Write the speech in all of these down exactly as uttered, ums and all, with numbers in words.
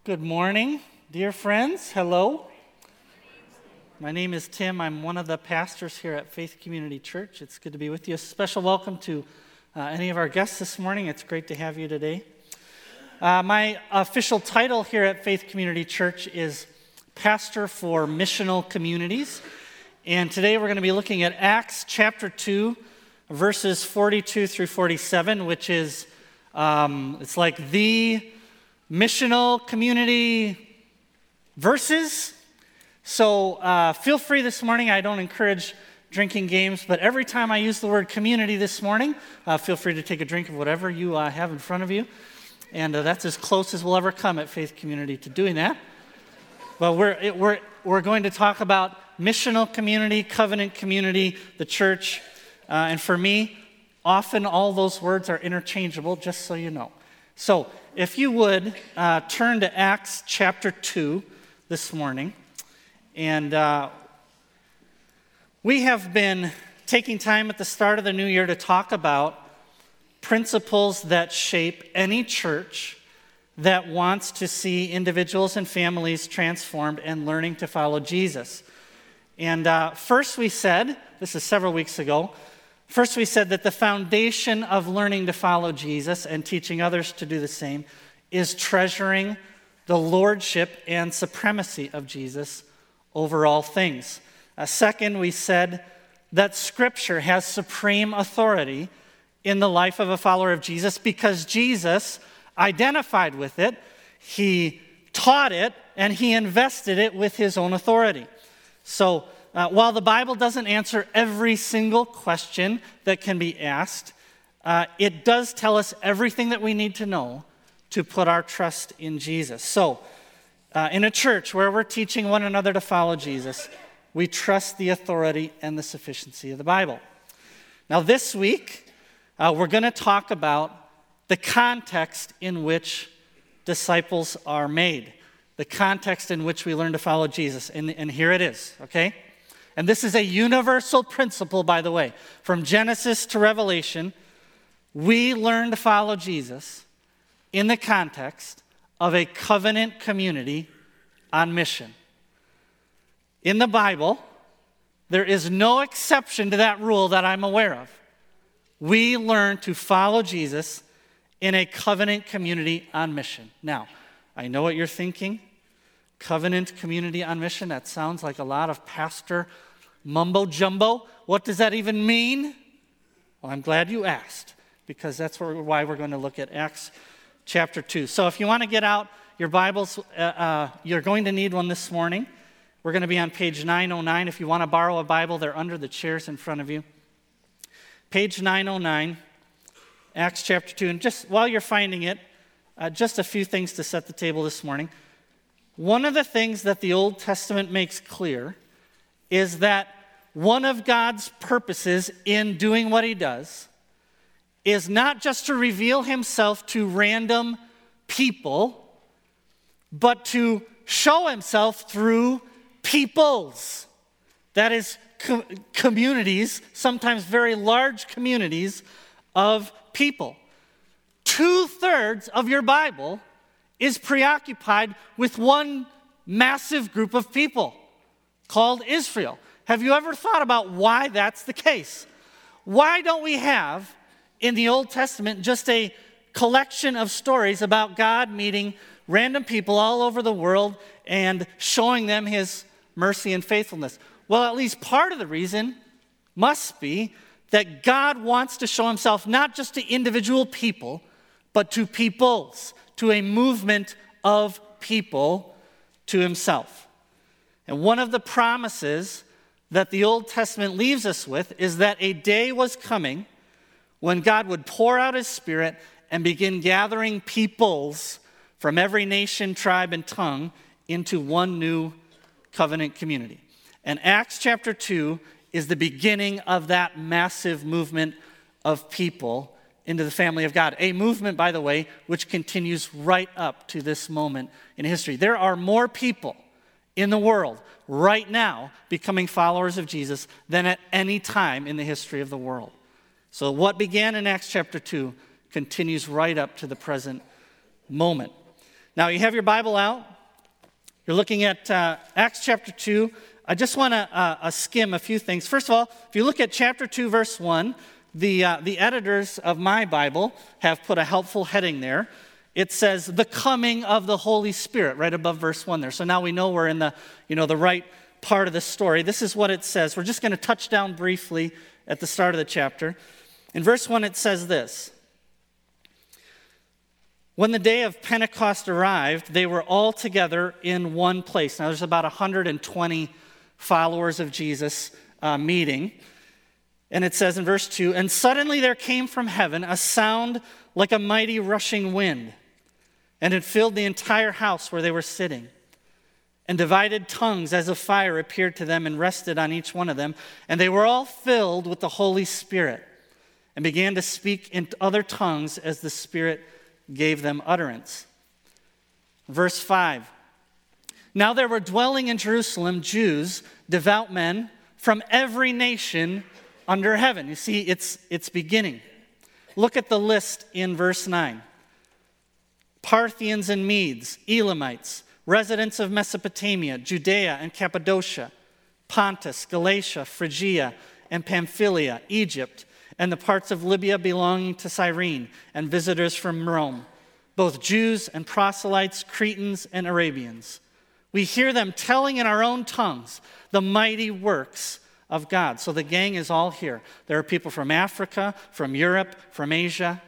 Good morning, dear friends. Hello. My name is Tim. I'm one of the pastors here at Faith Community Church. It's good to be with you. A special welcome to uh, any of our guests this morning. It's great to have you today. Uh, my official title here at Faith Community Church is Pastor for Missional Communities. And today we're going to be looking at Acts chapter two, verses forty-two through forty-seven, which is, um, it's like the missional community verses. So uh, feel free this morning. I don't encourage drinking games, but every time I use the word community this morning, uh, feel free to take a drink of whatever you uh, have in front of you. And uh, that's as close as we'll ever come at Faith Community to doing that. But we're, it, we're, we're going to talk about missional community, covenant community, the church. Uh, and for me, often all those words are interchangeable, just so you know. So if you would, uh, turn to Acts chapter two this morning. And uh, we have been taking time at the start of the new year to talk about principles that shape any church that wants to see individuals and families transformed and learning to follow Jesus. And uh, first we said, this is several weeks ago, First, we said that the foundation of learning to follow Jesus and teaching others to do the same is treasuring the lordship and supremacy of Jesus over all things. Uh, second, we said that Scripture has supreme authority in the life of a follower of Jesus because Jesus identified with it, he taught it, and he invested it with his own authority. So, Uh, while the Bible doesn't answer every single question that can be asked, uh, it does tell us everything that we need to know to put our trust in Jesus. So, uh, in a church where we're teaching one another to follow Jesus, we trust the authority and the sufficiency of the Bible. Now, this week, uh, we're going to talk about the context in which disciples are made, the context in which we learn to follow Jesus. And, and here it is, okay? And this is a universal principle, by the way. From Genesis to Revelation, we learn to follow Jesus in the context of a covenant community on mission. In the Bible, there is no exception to that rule that I'm aware of. We learn to follow Jesus in a covenant community on mission. Now, I know what you're thinking. Covenant community on mission, that sounds like a lot of pastor mumbo jumbo. What does that even mean? Well, I'm glad you asked, because that's why we're going to look at Acts chapter two. So if you want to get out your Bibles, uh, uh, you're going to need one this morning. We're going to be on page nine oh nine. If you want to borrow a Bible, they're under the chairs in front of you. Page nine oh nine, Acts chapter two. And just while you're finding it, uh, just a few things to set the table this morning. One of the things that the Old Testament makes clear is that one of God's purposes in doing what he does is not just to reveal himself to random people, but to show himself through peoples. That is, co- communities, sometimes very large communities of people. Two-thirds of your Bible is preoccupied with one massive group of people called Israel. Have you ever thought about why that's the case? Why don't we have in the Old Testament just a collection of stories about God meeting random people all over the world and showing them his mercy and faithfulness? Well, at least part of the reason must be that God wants to show himself not just to individual people, but to peoples, to a movement of people to himself. And one of the promises that the Old Testament leaves us with is that a day was coming when God would pour out his Spirit and begin gathering peoples from every nation, tribe, and tongue into one new covenant community. And Acts chapter two is the beginning of that massive movement of people into the family of God. A movement, by the way, which continues right up to this moment in history. There are more people in the world right now becoming followers of Jesus than at any time in the history of the world. So what began in Acts chapter two continues right up to the present moment. Now, you have your Bible out. You're looking at uh, Acts chapter two. I just want to uh, uh, skim a few things. First of all, if you look at chapter two, verse one, the, uh, the editors of my Bible have put a helpful heading there. It says, the coming of the Holy Spirit, right above verse one there. So now we know we're in the, you know, the right part of the story. This is what it says. We're just going to touch down briefly at the start of the chapter. In verse one, it says this. When the day of Pentecost arrived, they were all together in one place. Now, there's about one hundred twenty followers of Jesus uh, meeting. And it says in verse two, and suddenly there came from heaven a sound like a mighty rushing wind, and it filled the entire house where they were sitting. And divided tongues as of fire appeared to them and rested on each one of them. And they were all filled with the Holy Spirit and began to speak in other tongues as the Spirit gave them utterance. Verse five. Now there were dwelling in Jerusalem Jews, devout men, from every nation under heaven. You see, it's, it's beginning. Look at the list in verse nine. Parthians and Medes, Elamites, residents of Mesopotamia, Judea and Cappadocia, Pontus, Galatia, Phrygia, and Pamphylia, Egypt, and the parts of Libya belonging to Cyrene, and visitors from Rome, both Jews and proselytes, Cretans and Arabians. We hear them telling in our own tongues the mighty works of God. So the gang is all here. There are people from Africa, from Europe, from Asia.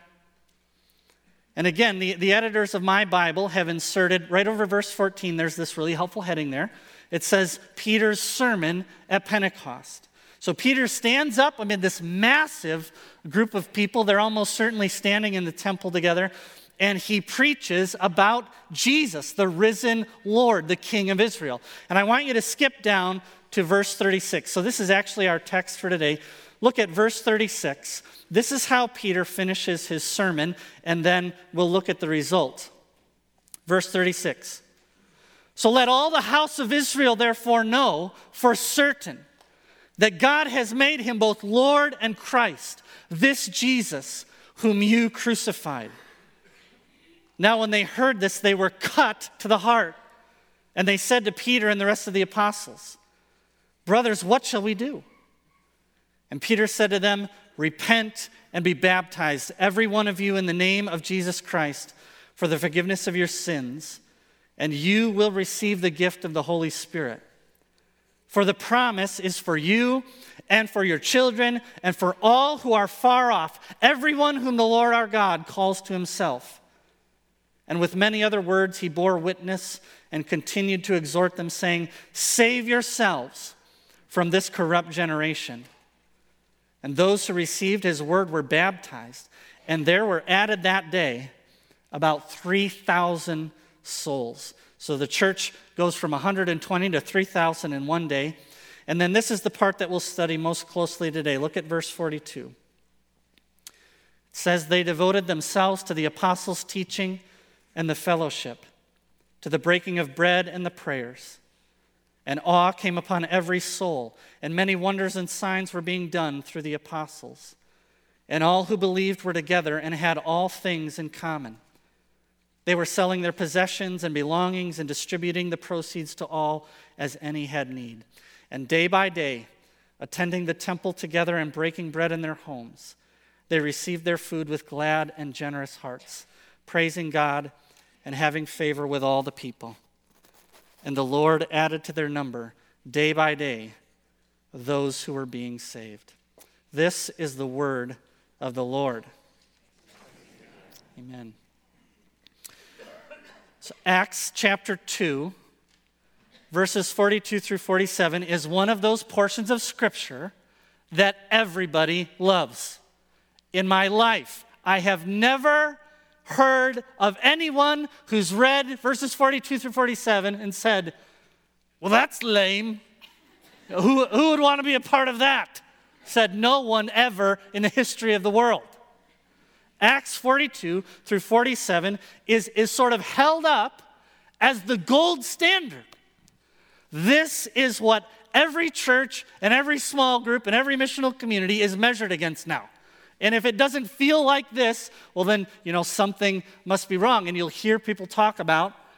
And again, the, the editors of my Bible have inserted, right over verse fourteen, there's this really helpful heading there. It says, Peter's sermon at Pentecost. So Peter stands up amid this massive group of people. They're almost certainly standing in the temple together. And he preaches about Jesus, the risen Lord, the King of Israel. And I want you to skip down to verse thirty-six. So this is actually our text for today. Look at verse thirty-six. This is how Peter finishes his sermon, and then we'll look at the result. Verse thirty-six. So let all the house of Israel therefore know for certain that God has made him both Lord and Christ, this Jesus whom you crucified. Now when they heard this, they were cut to the heart, and they said to Peter and the rest of the apostles, brothers, what shall we do? And Peter said to them, repent and be baptized, every one of you, in the name of Jesus Christ, for the forgiveness of your sins, and you will receive the gift of the Holy Spirit. For the promise is for you and for your children and for all who are far off, everyone whom the Lord our God calls to himself. And with many other words he bore witness and continued to exhort them, saying, save yourselves from this corrupt generation. And those who received his word were baptized, and there were added that day about three thousand souls. So the church goes from one hundred twenty to three thousand in one day. And then this is the part that we'll study most closely today. Look at verse forty-two. It says, they devoted themselves to the apostles' teaching and the fellowship, to the breaking of bread and the prayers. And awe came upon every soul, and many wonders and signs were being done through the apostles. And all who believed were together and had all things in common. They were selling their possessions and belongings and distributing the proceeds to all as any had need. And day by day, attending the temple together and breaking bread in their homes, they received their food with glad and generous hearts, praising God and having favor with all the people. And the Lord added to their number, day by day, those who were being saved. This is the word of the Lord. Amen. So Acts chapter two, verses forty-two through forty-seven, is one of those portions of Scripture that everybody loves. In my life, I have never heard of anyone who's read verses forty-two through forty-seven and said, well, that's lame. Who, who would want to be a part of that? Said no one ever in the history of the world. Acts forty-two through forty-seven is, is sort of held up as the gold standard. This is what every church and every small group and every missional community is measured against now. And if it doesn't feel like this, well then, you know, something must be wrong. And you'll hear people talk about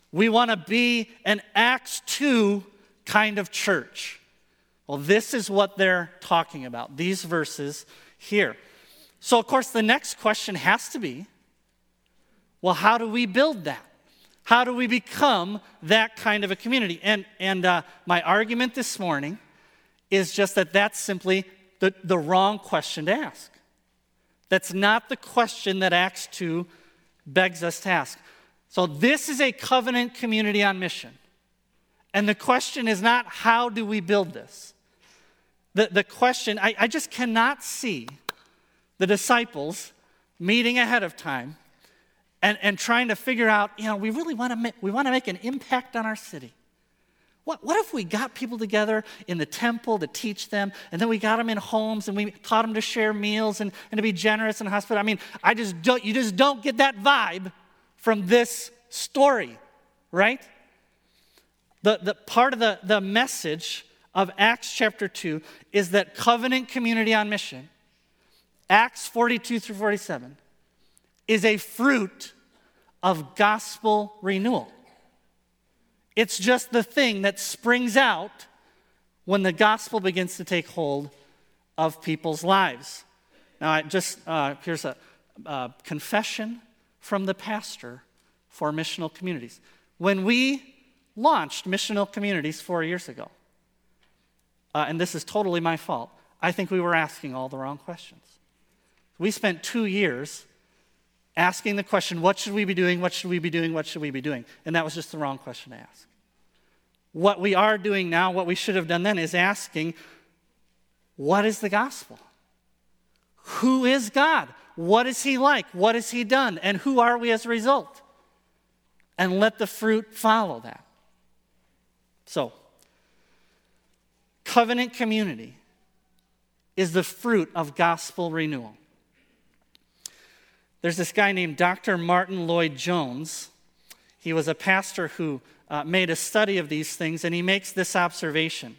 We want to be an Acts two kind of church. Well, this is what they're talking about, these verses here. So, of course, the next question has to be, well, how do we build that? How do we become that kind of a community? And, and uh, my argument this morning is just that that's simply the, the wrong question to ask. That's not the question that Acts two begs us to ask. So this is a covenant community on mission. And the question is not, how do we build this? The, the question, I, I just cannot see the disciples meeting ahead of time and, and trying to figure out, you know, we really want to make, we want to make an impact on our city. What, what if we got people together in the temple to teach them, and then we got them in homes, and we taught them to share meals and, and to be generous and hospitable? I mean, I just don't, you just don't get that vibe from this story, right? The, the part of the, the message of Acts chapter two is that covenant community on mission, Acts forty-two through forty-seven, is a fruit of gospel renewal. It's just the thing that springs out when the gospel begins to take hold of people's lives. Now, I just uh, here's a uh, confession from the pastor for missional communities. When we launched missional communities four years ago, uh, and this is totally my fault, I think we were asking all the wrong questions. We spent two years asking the question, what should we be doing, what should we be doing, what should we be doing? And that was just the wrong question to ask. What we are doing now, what we should have done then, is asking, what is the gospel? Who is God? What is he like? What has he done? And who are we as a result? And let the fruit follow that. So, covenant community is the fruit of gospel renewal. There's this guy named Doctor Martin Lloyd-Jones. He was a pastor who uh, made a study of these things, and he makes this observation.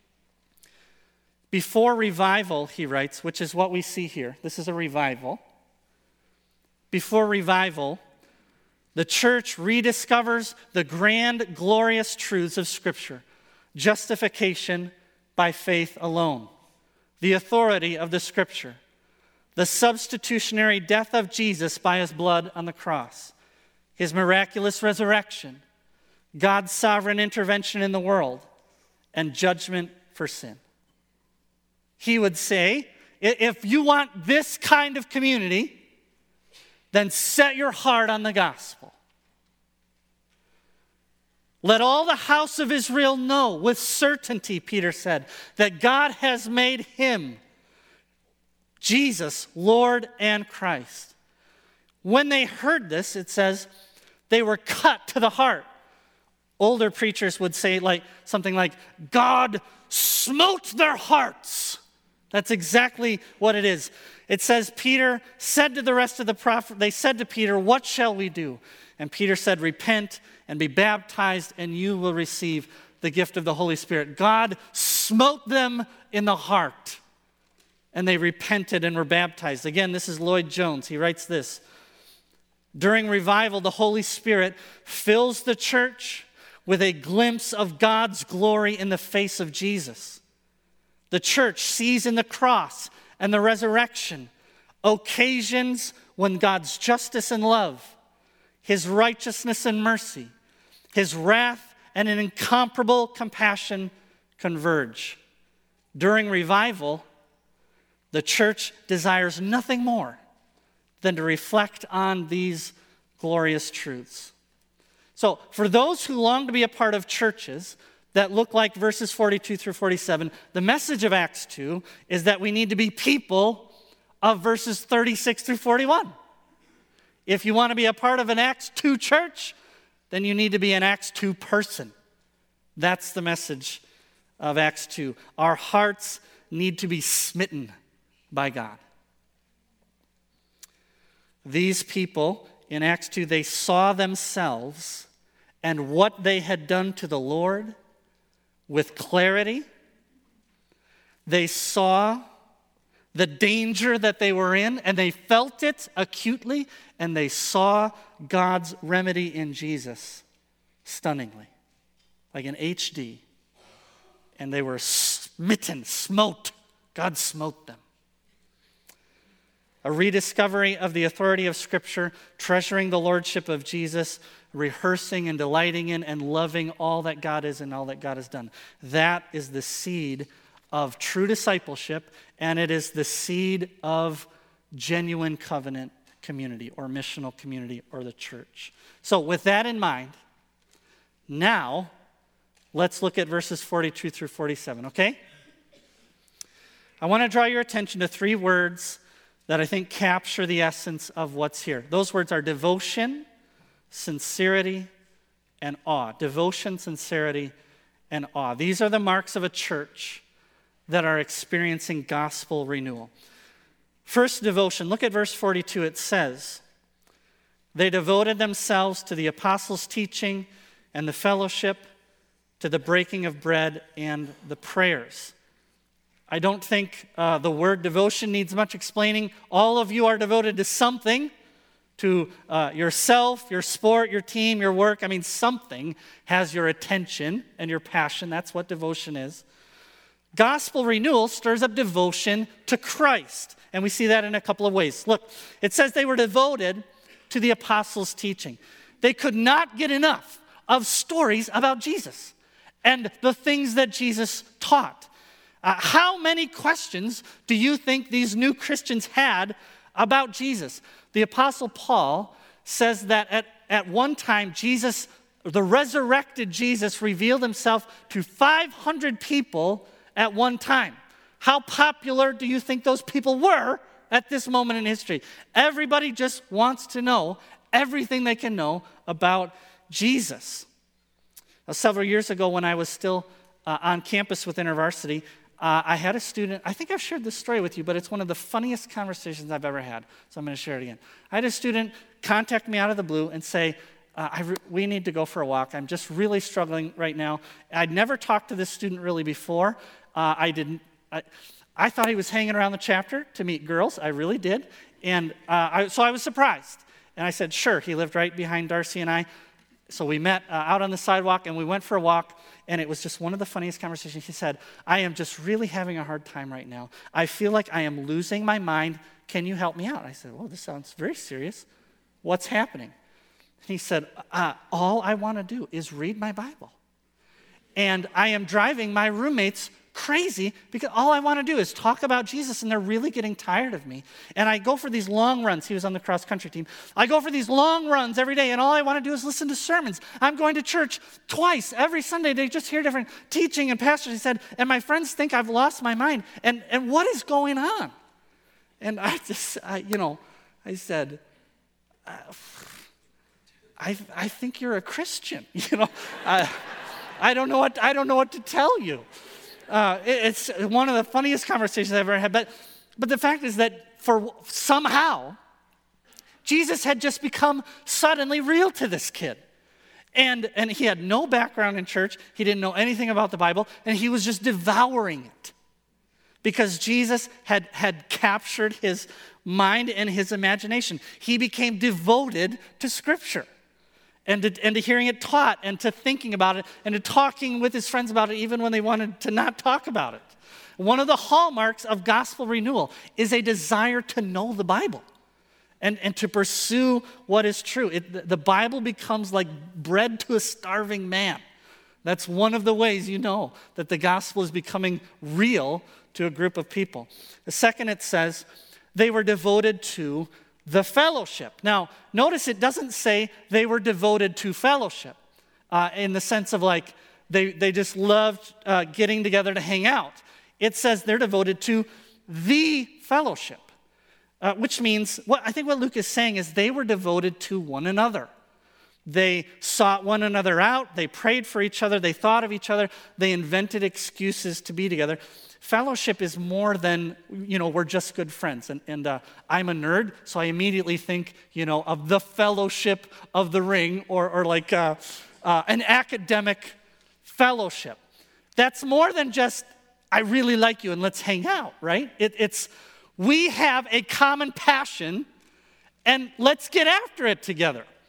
Before revival, he writes, which is what we see here. This is a revival. Before revival, the church rediscovers the grand, glorious truths of Scripture. Justification by faith alone. The authority of the Scripture. The substitutionary death of Jesus by his blood on the cross. His miraculous resurrection. God's sovereign intervention in the world. And judgment for sin. He would say, if you want this kind of community, then set your heart on the gospel. Let all the house of Israel know with certainty, Peter said, that God has made him, Jesus, Lord and Christ. When they heard this, it says, they were cut to the heart. Older preachers would say like something like, God smote their hearts. That's exactly what it is. It says, Peter said to the rest of the prophet, they said to Peter, what shall we do? And Peter said, repent and be baptized, and you will receive the gift of the Holy Spirit. God smote them in the heart, and they repented and were baptized. Again, this is Lloyd-Jones. He writes this. During revival, the Holy Spirit fills the church with a glimpse of God's glory in the face of Jesus. The church sees in the cross and the resurrection occasions when God's justice and love, his righteousness and mercy, his wrath and an incomparable compassion converge. During revival, the church desires nothing more than to reflect on these glorious truths. So, for those who long to be a part of churches that look like verses forty-two through forty-seven, the message of Acts two is that we need to be people of verses thirty-six through forty-one. If you want to be a part of an Acts two church, then you need to be an Acts two person. That's the message of Acts two. Our hearts need to be smitten by God. These people in Acts two, they saw themselves and what they had done to the Lord with clarity. They saw the danger that they were in, and they felt it acutely, and they saw God's remedy in Jesus. stunningly, like in H D. And they were smitten, smote. God smote them. A rediscovery of the authority of Scripture, treasuring the lordship of Jesus, rehearsing and delighting in and loving all that God is and all that God has done. That is the seed of true discipleship, and it is the seed of genuine covenant community or missional community or the church. So with that in mind, now let's look at verses forty-two through forty-seven, okay? I want to draw your attention to three words that I think capture the essence of what's here. Those words are devotion, sincerity, and awe. Devotion, sincerity, and awe. These are the marks of a church that are experiencing gospel renewal. First, devotion. Look at verse forty-two. It says, they devoted themselves to the apostles' teaching and the fellowship, to the breaking of bread and the prayers. I don't think uh, the word devotion needs much explaining. All of you are devoted to something, to uh, yourself, your sport, your team, your work. I mean, something has your attention and your passion. That's what devotion is. Gospel renewal stirs up devotion to Christ. And we see that in a couple of ways. Look, it says they were devoted to the apostles' teaching. They could not get enough of stories about Jesus and the things that Jesus taught. Uh, how many questions do you think these new Christians had about Jesus? The Apostle Paul says that at, at one time, Jesus, the resurrected Jesus, revealed himself to five hundred people at one time. How popular do you think those people were at this moment in history? Everybody just wants to know everything they can know about Jesus. Now, several years ago, when I was still uh, on campus with InterVarsity, uh, I had a student, I think I've shared this story with you, but it's one of the funniest conversations I've ever had, so I'm going to share it again. I had a student contact me out of the blue and say, uh, I re- we need to go for a walk. I'm just really struggling right now. I'd never talked to this student really before. Uh, I didn't. I, I thought he was hanging around the chapter to meet girls. I really did. And uh, I, so I was surprised. And I said, sure. He lived right behind Darcy and I. So we met uh, out on the sidewalk, and we went for a walk, and it was just one of the funniest conversations. He said, I am just really having a hard time right now. I feel like I am losing my mind. Can you help me out? I said, well, this sounds very serious. What's happening? He said, uh, all I want to do is read my Bible. And I am driving my roommates crazy because all I want to do is talk about Jesus, and they're really getting tired of me. And I go for these long runs. He was on the cross-country team. I go for these long runs every day, and all I want to do is listen to sermons. I'm going to church twice every Sunday to just hear different teaching and pastors. He said, and my friends think I've lost my mind. And, and what is going on? And I just, I, you know, I said, uh, I, I think you're a Christian. You know, I, I don't know what I don't know what to tell you. Uh, it, it's one of the funniest conversations I've ever had. But, but the fact is that for somehow, Jesus had just become suddenly real to this kid. And, and he had no background in church. He didn't know anything about the Bible. And he was just devouring it. Because Jesus had, had captured his mind and his imagination. He became devoted to Scripture. And to, and to hearing it taught, and to thinking about it, and to talking with his friends about it, even when they wanted to not talk about it. One of the hallmarks of gospel renewal is a desire to know the Bible and, and to pursue what is true. It, the Bible becomes like bread to a starving man. That's one of the ways you know that the gospel is becoming real to a group of people. The second, it says, they were devoted to the fellowship. Now, notice it doesn't say they were devoted to fellowship uh, in the sense of like they, they just loved uh, getting together to hang out. It says they're devoted to the fellowship, uh, which means, what I think what Luke is saying is they were devoted to one another. They sought one another out. They prayed for each other. They thought of each other. They invented excuses to be together. Fellowship is more than, you know, we're just good friends. And, and uh, I'm a nerd, so I immediately think, you know, of the Fellowship of the Ring or, or like uh, uh, an academic fellowship. That's more than just, I really like you and let's hang out, right? It, it's, we have a common passion and let's get after it together.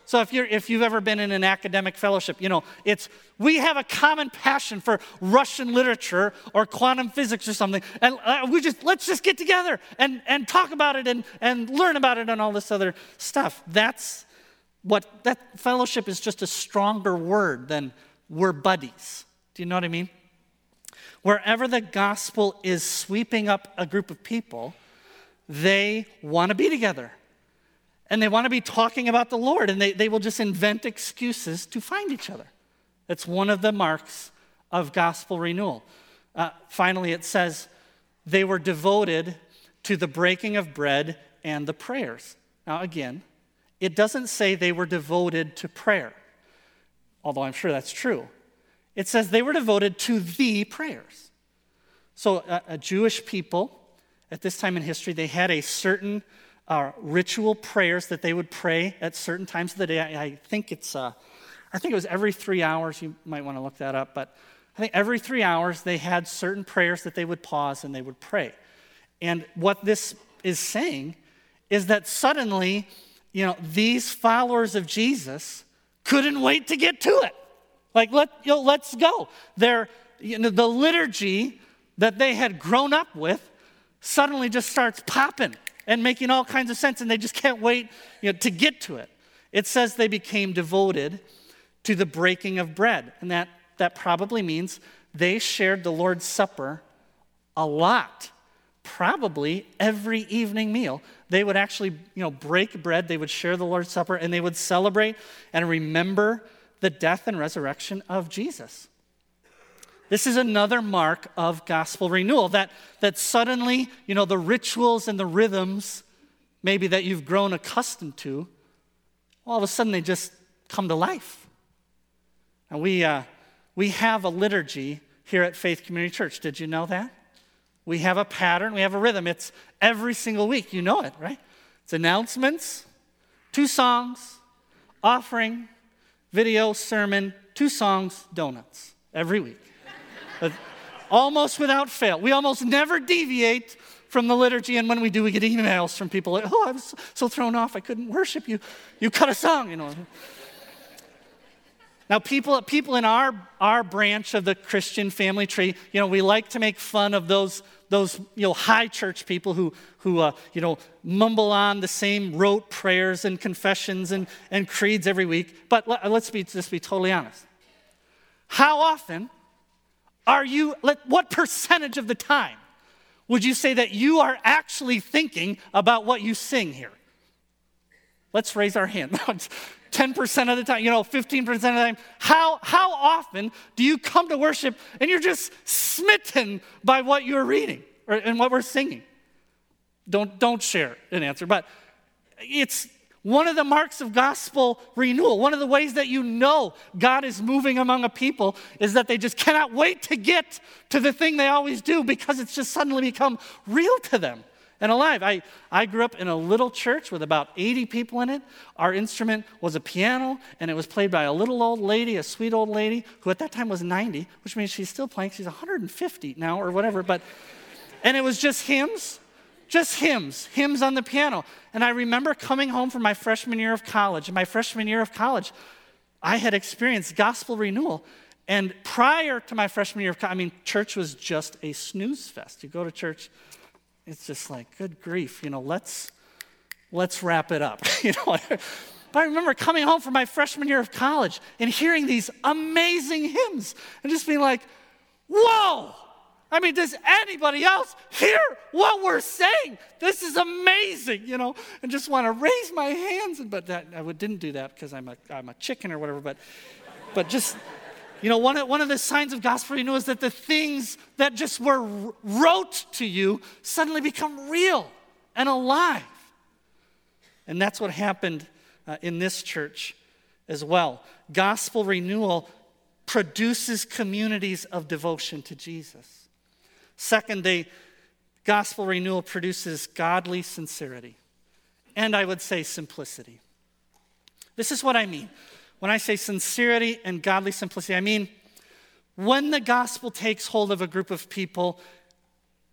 So if you're if you've ever been in an academic fellowship, you know, it's we have a common passion for Russian literature or quantum physics or something, and uh, we just let's just get together and, and talk about it and, and learn about it and all this other stuff. That's what that fellowship is, just a stronger word than we're buddies. Do you know what I mean? Wherever the gospel is sweeping up a group of people, they want to be together. And they want to be talking about the Lord, and they, they will just invent excuses to find each other. It's one of the marks of gospel renewal. Uh, finally, it says, they were devoted to the breaking of bread and the prayers. Now, again, it doesn't say they were devoted to prayer, although I'm sure that's true. It says they were devoted to the prayers. So a, a Jewish people, at this time in history, they had a certain Uh, ritual prayers that they would pray at certain times of the day. I, I think it's, uh, I think it was every three hours. You might want to look that up, but I think every three hours they had certain prayers that they would pause and they would pray. And what this is saying is that suddenly, you know, these followers of Jesus couldn't wait to get to it. Like, let you know, let's go. Their, you know, the liturgy that they had grown up with suddenly just starts popping and making all kinds of sense, and they just can't wait, you know, to get to it. It says they became devoted to the breaking of bread, and that, that probably means they shared the Lord's Supper a lot, probably every evening meal. They would actually, you know, break bread, they would share the Lord's Supper, and they would celebrate and remember the death and resurrection of Jesus. This is another mark of gospel renewal, that, that suddenly, you know, the rituals and the rhythms maybe that you've grown accustomed to, all of a sudden they just come to life. And we, uh, we have a liturgy here at Faith Community Church. Did you know that? We have a pattern, we have a rhythm. It's every single week. You know it, right? It's announcements, two songs, offering, video, sermon, two songs, donuts, every week. Almost without fail. We almost never deviate from the liturgy, and when we do, we get emails from people like, oh, I was so thrown off, I couldn't worship you. You cut a song, you know. Now, people, people in our, our branch of the Christian family tree, you know, we like to make fun of those, those you know, high church people who, who uh, you know, mumble on the same rote prayers and confessions and, and creeds every week. But let, let's be, just be totally honest. How often are you, what percentage of the time would you say that you are actually thinking about what you sing here? Let's raise our hand. ten percent of the time, you know, fifteen percent of the time. How, how often do you come to worship and you're just smitten by what you're reading or, and what we're singing? Don't, don't share an answer, but it's one of the marks of gospel renewal. One of the ways that you know God is moving among a people is that they just cannot wait to get to the thing they always do because it's just suddenly become real to them and alive. I, I grew up in a little church with about eighty people in it. Our instrument was a piano, and it was played by a little old lady, a sweet old lady, who at that time was ninety, which means she's still playing. She's one hundred fifty now or whatever. But and it was just hymns. Just hymns, hymns on the piano. And I remember coming home from my freshman year of college. In my freshman year of college, I had experienced gospel renewal. And prior to my freshman year of college, I mean, church was just a snooze fest. You go to church, it's just like, good grief, you know, let's, let's wrap it up. you know. But I remember coming home from my freshman year of college and hearing these amazing hymns and just being like, whoa! I mean, does anybody else hear what we're saying? This is amazing, you know, and just want to raise my hands. But that, I didn't do that because I'm a, I'm a chicken or whatever. But, but just, you know, one of, one of the signs of gospel renewal is that the things that just were rote to you suddenly become real and alive. And that's what happened uh, in this church as well. Gospel renewal produces communities of devotion to Jesus. Second, they, gospel renewal produces godly sincerity, and I would say simplicity. This is what I mean. When I say sincerity and godly simplicity, I mean when the gospel takes hold of a group of people,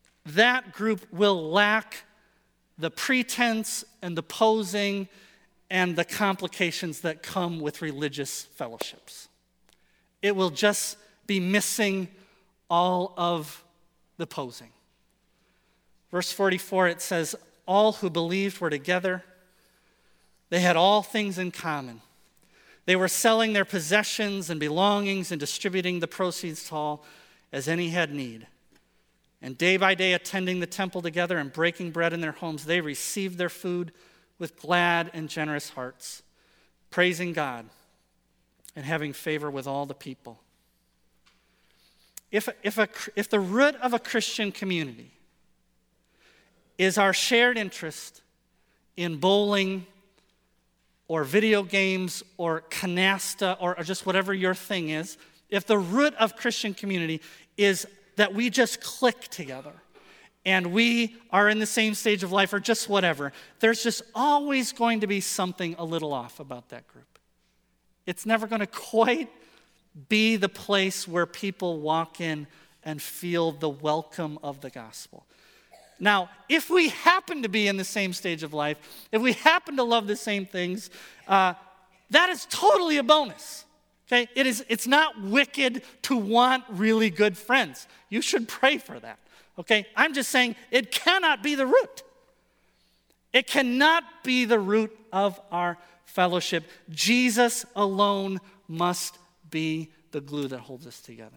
that group will lack the pretense and the posing and the complications that come with religious fellowships. It will just be missing all of the posing. Verse forty-four, it says, all who believed were together. They had all things in common. They were selling their possessions and belongings and distributing the proceeds to all as any had need. And day by day, attending the temple together and breaking bread in their homes, they received their food with glad and generous hearts, praising God and having favor with all the people. If, if, a, if the root of a Christian community is our shared interest in bowling or video games or canasta or, or just whatever your thing is, if the root of Christian community is that we just click together and we are in the same stage of life or just whatever, there's just always going to be something a little off about that group. It's never going to quite be the place where people walk in and feel the welcome of the gospel. Now, if we happen to be in the same stage of life, if we happen to love the same things, uh, that is totally a bonus. Okay? It is, it's not wicked to want really good friends. You should pray for that. Okay? I'm just saying it cannot be the root. It cannot be the root of our fellowship. Jesus alone must be the glue that holds us together.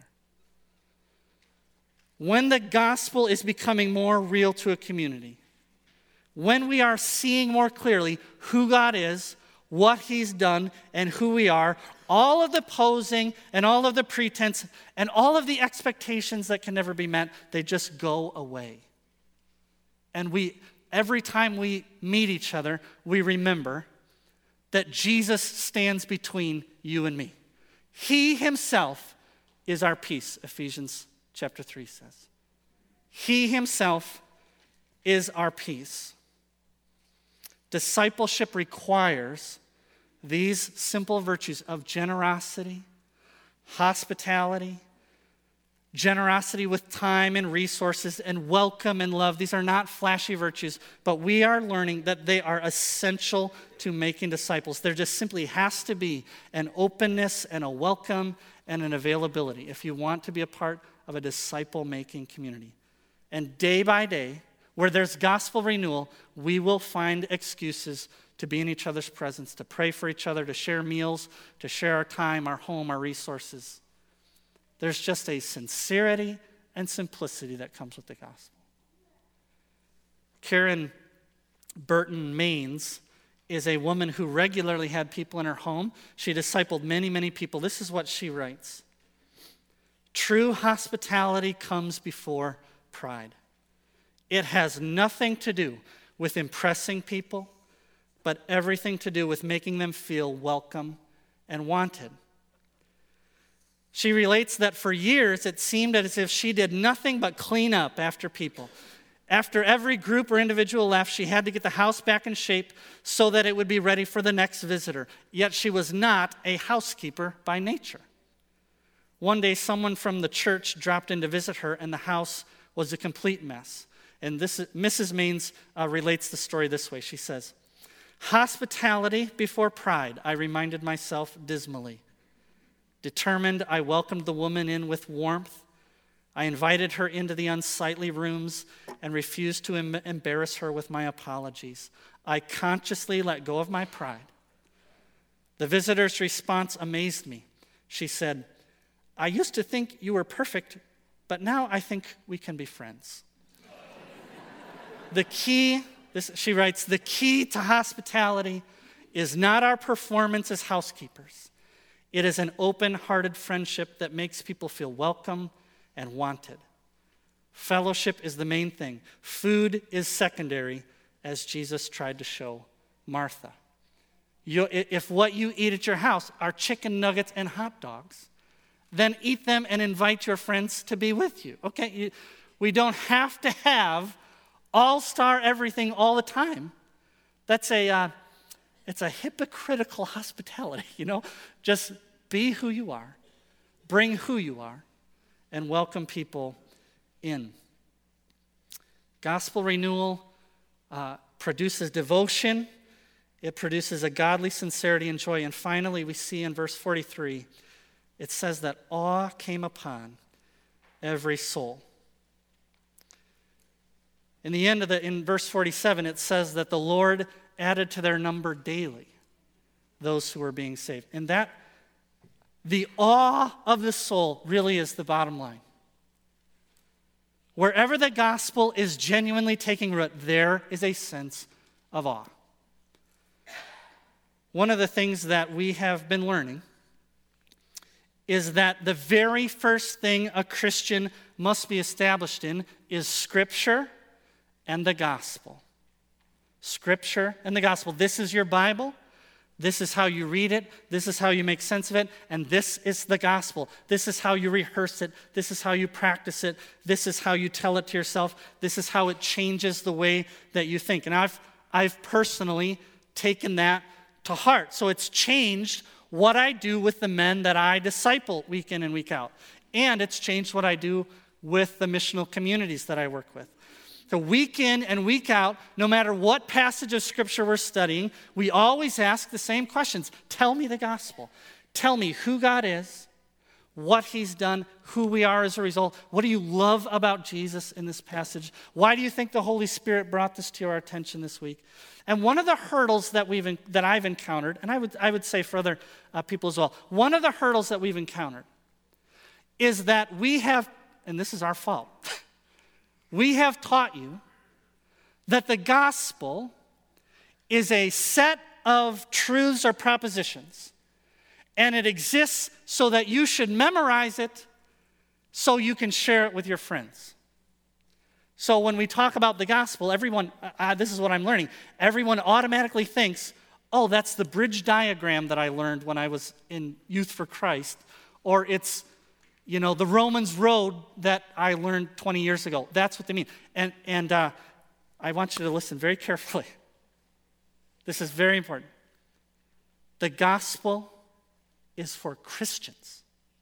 When the gospel is becoming more real to a community, when we are seeing more clearly who God is, what he's done, and who we are, all of the posing and all of the pretense and all of the expectations that can never be met, they just go away. And we, every time we meet each other, we remember that Jesus stands between you and me. He himself is our peace, Ephesians chapter three says. He himself is our peace. Discipleship requires these simple virtues of generosity, hospitality, generosity with time and resources, and welcome and love. These are not flashy virtues, but we are learning that they are essential to making disciples. There just simply has to be an openness and a welcome and an availability if you want to be a part of a disciple-making community. And day by day, where there's gospel renewal, we will find excuses to be in each other's presence, to pray for each other, to share meals, to share our time, our home, our resources. There's just a sincerity and simplicity that comes with the gospel. Karen Burton Maines is a woman who regularly had people in her home. She discipled many, many people. This is what she writes. True hospitality comes before pride. It has nothing to do with impressing people, but everything to do with making them feel welcome and wanted. She relates that for years it seemed as if she did nothing but clean up after people. After every group or individual left, she had to get the house back in shape so that it would be ready for the next visitor. Yet she was not a housekeeper by nature. One day, someone from the church dropped in to visit her, and the house was a complete mess. And this is, Missus Maines uh, relates the story this way. She says, hospitality before pride, I reminded myself dismally. Determined, I welcomed the woman in with warmth. I invited her into the unsightly rooms and refused to em- embarrass her with my apologies. I consciously let go of my pride. The visitor's response amazed me. She said, I used to think you were perfect, but now I think we can be friends. The key, this, she writes, the key to hospitality is not our performance as housekeepers. It is an open-hearted friendship that makes people feel welcome and wanted. Fellowship is the main thing. Food is secondary, as Jesus tried to show Martha. You, if what you eat at your house are chicken nuggets and hot dogs, then eat them and invite your friends to be with you. Okay, you, we don't have to have all-star everything all the time. That's a, uh, it's a hypocritical hospitality, you know? Just be who you are, bring who you are, and welcome people in. Gospel renewal uh, produces devotion. It produces a godly sincerity and joy. And finally, we see in verse forty-three, it says that awe came upon every soul. In the end of the, in verse forty-seven, it says that the Lord added to their number daily those who were being saved. And that, the awe of the soul really is the bottom line. Wherever the gospel is genuinely taking root, there is a sense of awe. One of the things that we have been learning is that the very first thing a Christian must be established in is Scripture and the gospel. Scripture and the gospel. This is your Bible. This is how you read it. This is how you make sense of it. And this is the gospel. This is how you rehearse it. This is how you practice it. This is how you tell it to yourself. This is how it changes the way that you think. And I've, I've personally taken that to heart. So it's changed what I do with the men that I disciple week in and week out. And it's changed what I do with the missional communities that I work with. So week in and week out, no matter what passage of Scripture we're studying, we always ask the same questions. Tell me the gospel. Tell me who God is, what He's done, who we are as a result. What do you love about Jesus in this passage? Why do you think the Holy Spirit brought this to our attention this week? And one of the hurdles that we've that I've encountered, and I would I would say for other uh, people as well, one of the hurdles that we've encountered is that we have, and this is our fault, we have taught you that the gospel is a set of truths or propositions, and it exists so that you should memorize it so you can share it with your friends. So when we talk about the gospel, everyone, uh, this is what I'm learning, everyone automatically thinks, oh, that's the bridge diagram that I learned when I was in Youth for Christ, or it's, you know, the Romans road that I learned twenty years ago. That's what they mean. And, and uh, I want you to listen very carefully. This is very important. The gospel is for Christians.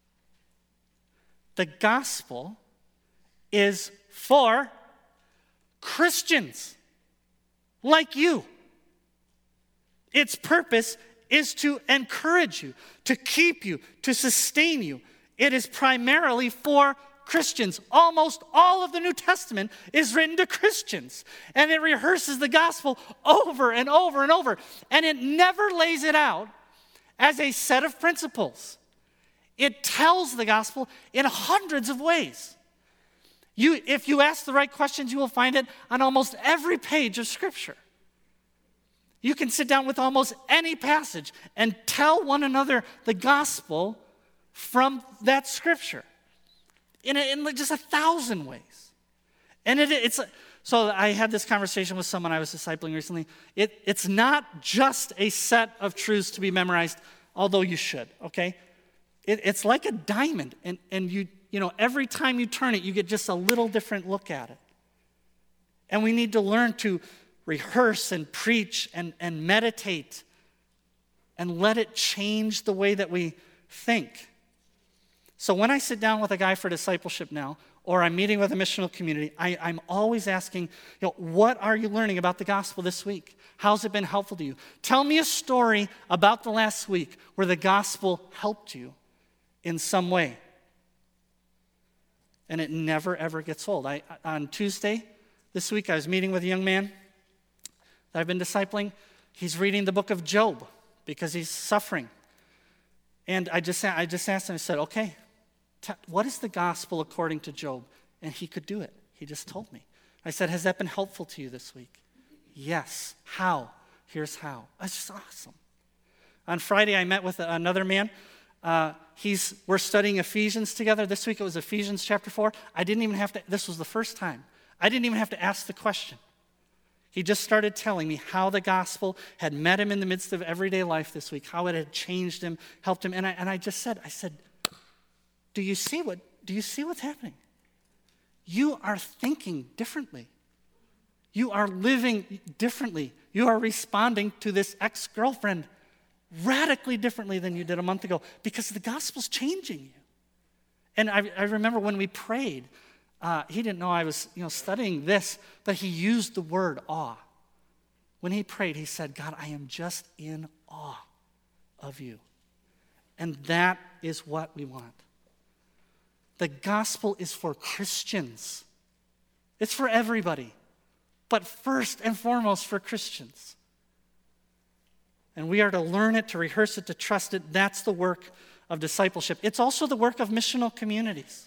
The gospel is for Christians like you. Its purpose is to encourage you, to keep you, to sustain you. It is primarily for Christians. Almost all of the New Testament is written to Christians. And it rehearses the gospel over and over and over. And it never lays it out as a set of principles. It tells the gospel in hundreds of ways. You, if you ask the right questions, you will find it on almost every page of Scripture. You can sit down with almost any passage and tell one another the gospel from that Scripture in, a, in just a thousand ways. And it, it's so I had this conversation with someone I was discipling recently. It, it's not just a set of truths to be memorized, although you should, okay? It, it's like a diamond, and, and you, you know, every time you turn it, you get just a little different look at it. And we need to learn to rehearse and preach and, and meditate and let it change the way that we think. So when I sit down with a guy for discipleship now, or I'm meeting with a missional community, I, I'm always asking, you know, what are you learning about the gospel this week? How's it been helpful to you? Tell me a story about the last week where the gospel helped you in some way. And it never, ever gets old. I, on Tuesday this week, I was meeting with a young man that I've been discipling. He's reading the book of Job because he's suffering. And I just, I just asked him, I said, okay, t- what is the gospel according to Job? And he could do it. He just told me. I said, has that been helpful to you this week? Yes. How? Here's how. That's just awesome. On Friday, I met with another man. Uh, he's we're studying Ephesians together. This week it was Ephesians chapter four. I didn't even have to, this was the first time. I didn't even have to ask the question. He just started telling me how the gospel had met him in the midst of everyday life this week, how it had changed him, helped him. And I, and I just said, I said, do you see what, do you see what's happening? You are thinking differently. You are living differently. You are responding to this ex-girlfriend radically differently than you did a month ago because the gospel's changing you. And I, I remember when we prayed, uh, he didn't know I was, you know, studying this, but he used the word awe. when he prayed, he said, God, I am just in awe of you. And that is what we want. The gospel is for Christians. It's for everybody, but first and foremost for Christians. And we are to learn it, to rehearse it, to trust it. That's the work of discipleship. It's also the work of missional communities.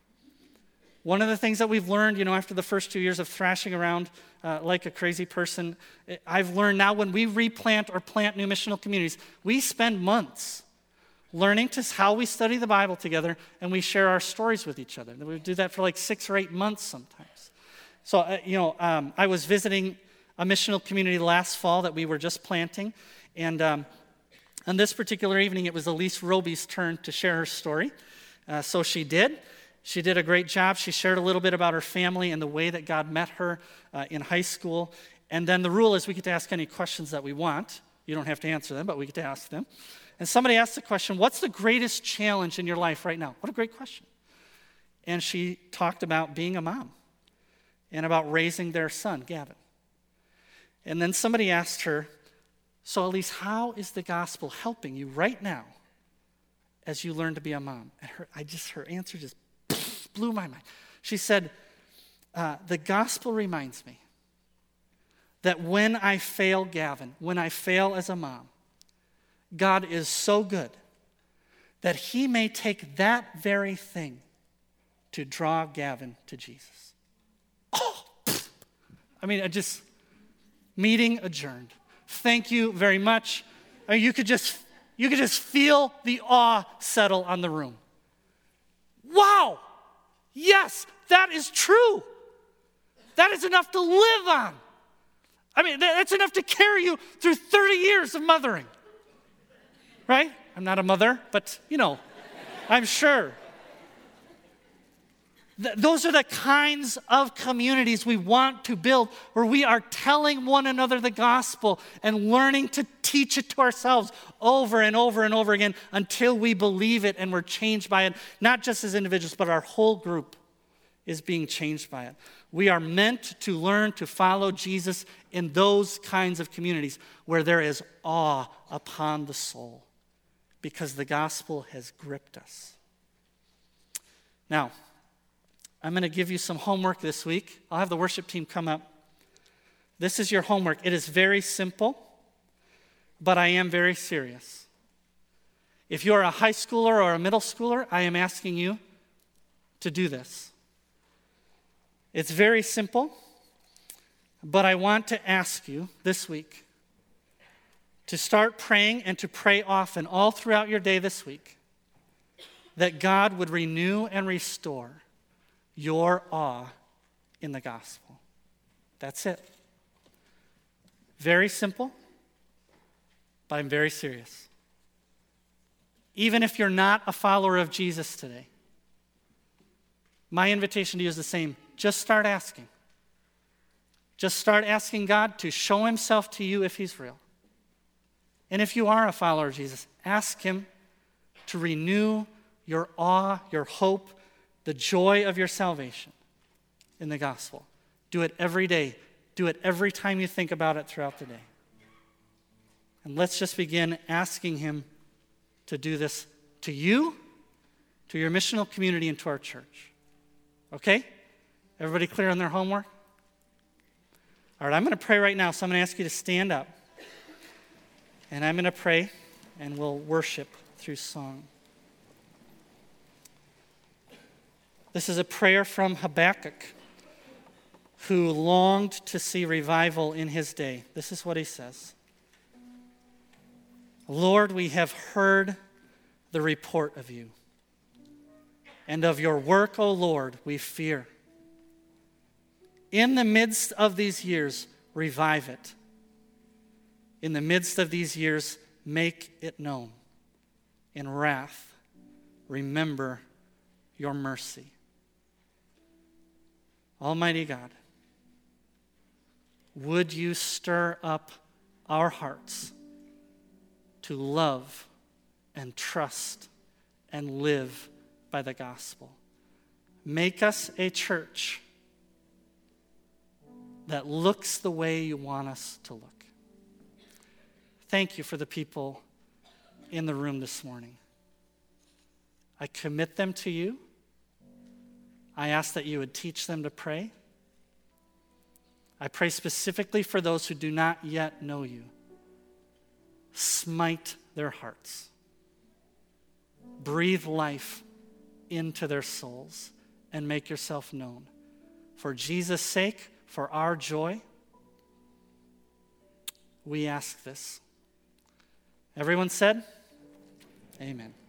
One of the things that we've learned, you know, after the first two years of thrashing around uh, like a crazy person, I've learned now when we replant or plant new missional communities, we spend months learning to how we study the Bible together, and we share our stories with each other. And we do that for like six or eight months sometimes. So, uh, you know, um, I was visiting a missional community last fall that we were just planting, and um, on this particular evening, it was Elise Roby's turn to share her story. Uh, so she did. She did a great job. She shared a little bit about her family and the way that God met her uh, in high school. And then the rule is we get to ask any questions that we want. You don't have to answer them, but we get to ask them. And somebody asked the question, what's the greatest challenge in your life right now? What a great question. And she talked about being a mom and about raising their son, Gavin. And then somebody asked her, so Elise, how is the gospel helping you right now as you learn to be a mom? And her, I just, her answer just blew my mind. She said, uh, the gospel reminds me that when I fail Gavin, when I fail as a mom, God is so good that he may take that very thing to draw Gavin to Jesus. Oh, I mean, I just, meeting adjourned. Thank you very much. I mean, you could just, you could just feel the awe settle on the room. Wow! Yes, that is true. That is enough to live on. I mean, that's enough to carry you through thirty years of mothering. Right? I'm not a mother, but, you know, I'm sure. Th- those are the kinds of communities we want to build, where we are telling one another the gospel and learning to teach it to ourselves over and over and over again until we believe it and we're changed by it, not just as individuals, but our whole group is being changed by it. We are meant to learn to follow Jesus in those kinds of communities where there is awe upon the soul, because the gospel has gripped us. Now, I'm going to give you some homework this week. I'll have the worship team come up. This is your homework. It is very simple, but I am very serious. If you're a high schooler or a middle schooler, I am asking you to do this. It's very simple, but I want to ask you this week to start praying and to pray often all throughout your day this week that God would renew and restore your awe in the gospel. That's it. Very simple, but I'm very serious. Even if you're not a follower of Jesus today, my invitation to you is the same. Just start asking. Just start asking God to show himself to you if he's real. And if you are a follower of Jesus, ask him to renew your awe, your hope, the joy of your salvation in the gospel. Do it every day. Do it every time you think about it throughout the day. And let's just begin asking him to do this to you, to your missional community, and to our church. Okay? Everybody clear on their homework? All right, I'm going to pray right now, so I'm going to ask you to stand up. And I'm going to pray, and we'll worship through song. This is a prayer from Habakkuk, who longed to see revival in his day. This is what he says. Lord, we have heard the report of you, and of your work, O Lord, we fear. In the midst of these years, revive it. In the midst of these years, make it known. In wrath, remember your mercy. Almighty God, would you stir up our hearts to love and trust and live by the gospel. Make us a church that looks the way you want us to look. thank you for the people in the room this morning. I commit them to you. I ask that you would teach them to pray. I pray specifically for those who do not yet know you. Smite their hearts. Breathe life into their souls and make yourself known. For Jesus' sake, for our joy, we ask this. Everyone said, amen.